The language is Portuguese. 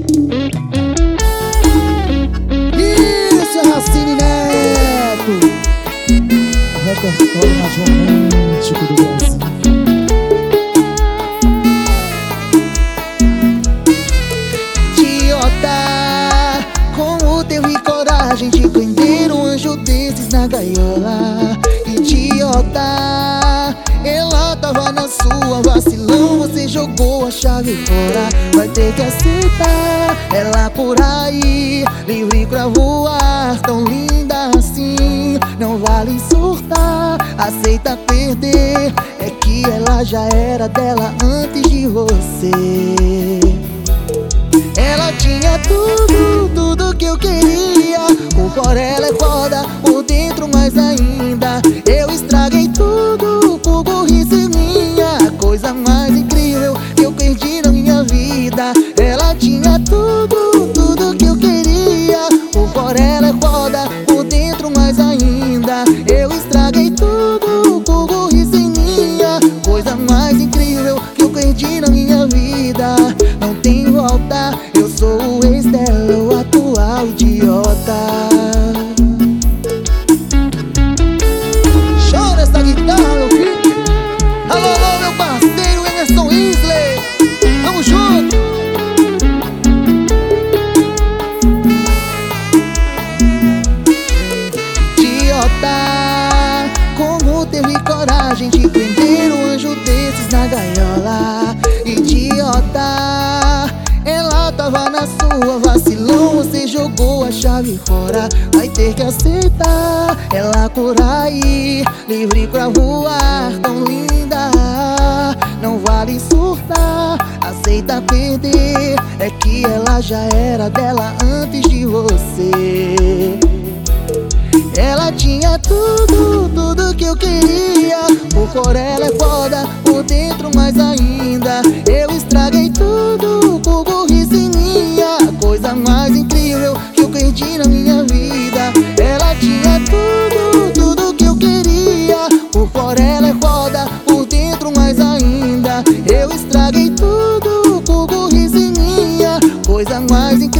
Isso é Racine Neto, repertório mais romântico do Brasil. Idiota, como teve coragem de prender um anjo desses na gaiola? Idiota, ela tava na sua, vacilão, você jogou a chave fora. Vai ter que aceitar ela por aí, livre pra voar, tão linda assim. Não vale surtar, aceita perder, é que ela já era dela antes de você. Ela tinha tudo, tudo que eu queria. Por ela é foda, por dentro mais ainda. Eu estraguei tudo por burrice minha. A coisa mais incrível que eu perdi na minha vida. Ela tinha tudo, tudo que eu queria. Por ela é foda, por dentro mais ainda. Eu estraguei tudo por burrice minha. Coisa mais incrível que eu perdi na minha vida. Não tem volta, eu sou o ex dela, o atual idiota. Chora essa guitarra, meu filho. Alô, alô, meu parceiro Emerson Isley, tamo junto. Idiota, como teve coragem de prender um anjo desses na gaiola? Idiota, ela tava na sua, vacilão, você jogou a chave fora. Vai ter que aceitar ela por aí, livre pra voar, tão linda. Não vale surtar, aceita perder, é que ela já era dela antes de você. Ela tinha tudo, tudo que eu queria. Por ela é foda, por dentro mais ainda. Eu estraguei tudo por burrice minha. A coisa mais incrível que eu perdi na minha vida. Ela tinha tudo, tudo que eu queria. Por ela é foda, por dentro mais ainda. Eu estraguei tudo por burrice minha. Coisa mais incrível